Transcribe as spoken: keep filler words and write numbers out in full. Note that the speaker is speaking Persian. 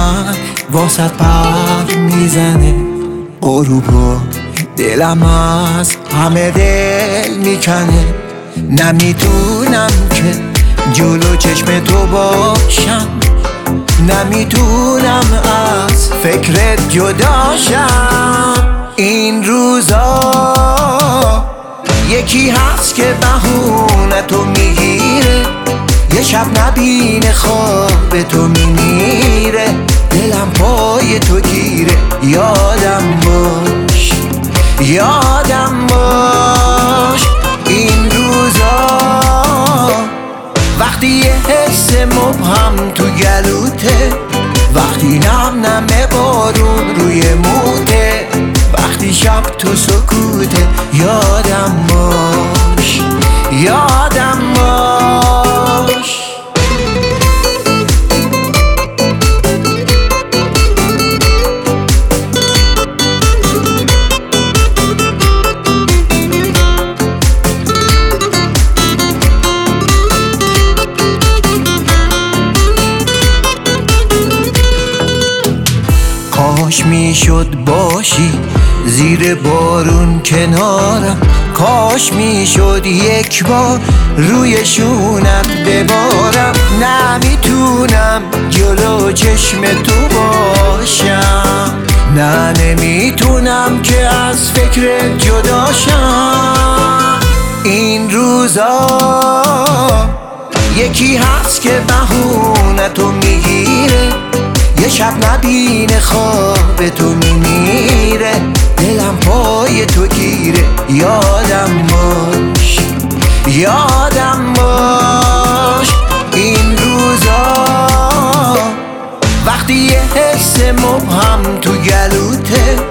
من واسط پر میزنه غروبو دلم از همه دل میکنه. نمیتونم که جلو چشم تو باشم، نمیتونم از فکرت جداشم. این روزا یکی هست که بهونه تو میگیره، یه شب نبینه خواب تو میمیره. دلم پای تو گیره، یادم باش یادم باش. این روزا وقتی یه حس مبهم تو گلوته، وقتی نم نم بارون روی موته، وقتی شب تو سکوته، یادم باش یادم باش. کاش میشد باشی زیر بارون کنارم، کاش میشد یک بار روی شونت ببارم. نمیتونم جلو چشم تو باشم، نه نمیتونم که از فکر جداشم. این روزا یکی هست که بهونه تو میگیره، یه شب نبینه خواب تو میمیره. دلم پای تو گیره، یادم باش یادم باش. این روزا وقتی یه حس مبهم تو گلوته،